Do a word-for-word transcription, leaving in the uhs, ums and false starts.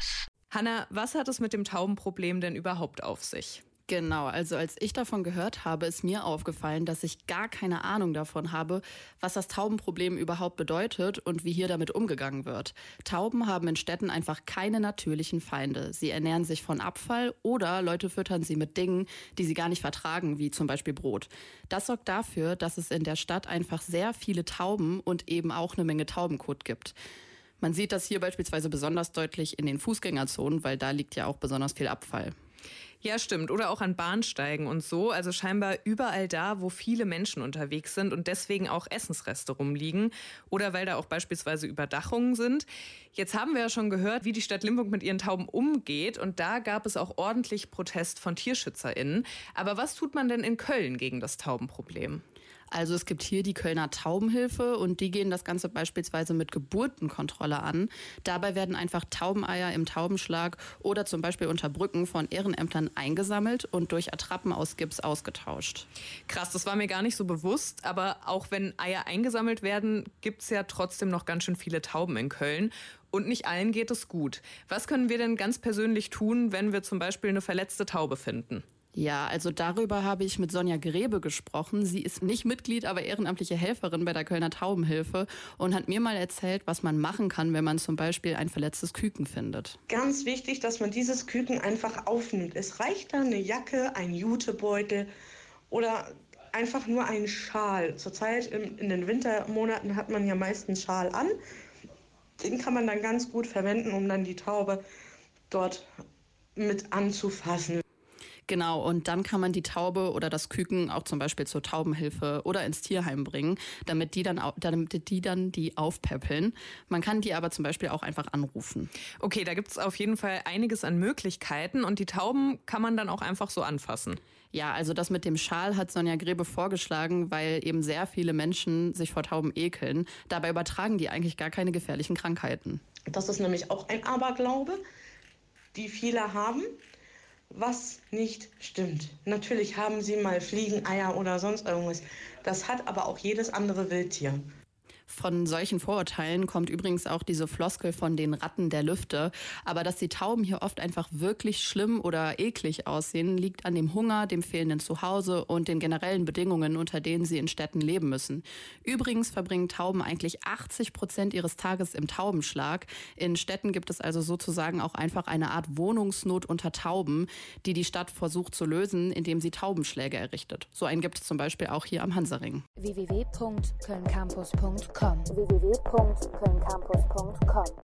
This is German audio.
Campus. Hanna, was hat es mit dem Taubenproblem denn überhaupt auf sich? Genau, also als ich davon gehört habe, ist mir aufgefallen, dass ich gar keine Ahnung davon habe, was das Taubenproblem überhaupt bedeutet und wie hier damit umgegangen wird. Tauben haben in Städten einfach keine natürlichen Feinde. Sie ernähren sich von Abfall oder Leute füttern sie mit Dingen, die sie gar nicht vertragen, wie zum Beispiel Brot. Das sorgt dafür, dass es in der Stadt einfach sehr viele Tauben und eben auch eine Menge Taubenkot gibt. Man sieht das hier beispielsweise besonders deutlich in den Fußgängerzonen, weil da liegt ja auch besonders viel Abfall. Ja, stimmt. Oder auch an Bahnsteigen und so. Also scheinbar überall da, wo viele Menschen unterwegs sind und deswegen auch Essensreste rumliegen. Oder weil da auch beispielsweise Überdachungen sind. Jetzt haben wir ja schon gehört, wie die Stadt Limburg mit ihren Tauben umgeht. Und da gab es auch ordentlich Protest von TierschützerInnen. Aber was tut man denn in Köln gegen das Taubenproblem? Also es gibt hier die Kölner Taubenhilfe und die gehen das Ganze beispielsweise mit Geburtenkontrolle an. Dabei werden einfach Taubeneier im Taubenschlag oder zum Beispiel unter Brücken von Ehrenämtern eingesammelt und durch Attrappen aus Gips ausgetauscht. Krass, das war mir gar nicht so bewusst, aber auch wenn Eier eingesammelt werden, gibt es ja trotzdem noch ganz schön viele Tauben in Köln. Und nicht allen geht es gut. Was können wir denn ganz persönlich tun, wenn wir zum Beispiel eine verletzte Taube finden? Ja, also darüber habe ich mit Sonja Grebe gesprochen. Sie ist nicht Mitglied, aber ehrenamtliche Helferin bei der Kölner Taubenhilfe und hat mir mal erzählt, was man machen kann, wenn man zum Beispiel ein verletztes Küken findet. Ganz wichtig, dass man dieses Küken einfach aufnimmt. Es reicht da eine Jacke, ein Jutebeutel oder einfach nur ein Schal. Zurzeit in den Wintermonaten hat man ja meistens Schal an. Den kann man dann ganz gut verwenden, um dann die Taube dort mit anzufassen. Genau, und dann kann man die Taube oder das Küken auch zum Beispiel zur Taubenhilfe oder ins Tierheim bringen, damit die dann, damit die, dann die aufpäppeln. Man kann die aber zum Beispiel auch einfach anrufen. Okay, da gibt es auf jeden Fall einiges an Möglichkeiten und die Tauben kann man dann auch einfach so anfassen. Ja, also das mit dem Schal hat Sonja Grebe vorgeschlagen, weil eben sehr viele Menschen sich vor Tauben ekeln. Dabei übertragen die eigentlich gar keine gefährlichen Krankheiten. Das ist nämlich auch ein Aberglaube, die viele haben. Was nicht stimmt. Natürlich haben sie mal Fliegen, Eier oder sonst irgendwas. Das hat aber auch jedes andere Wildtier. Von solchen Vorurteilen kommt übrigens auch diese Floskel von den Ratten der Lüfte. Aber dass die Tauben hier oft einfach wirklich schlimm oder eklig aussehen, liegt an dem Hunger, dem fehlenden Zuhause und den generellen Bedingungen, unter denen sie in Städten leben müssen. Übrigens verbringen Tauben eigentlich achtzig Prozent ihres Tages im Taubenschlag. In Städten gibt es also sozusagen auch einfach eine Art Wohnungsnot unter Tauben, die die Stadt versucht zu lösen, indem sie Taubenschläge errichtet. So einen gibt es zum Beispiel auch hier am Hansaring. w w w punkt köln campus punkt com w w w punkt köln campus punkt com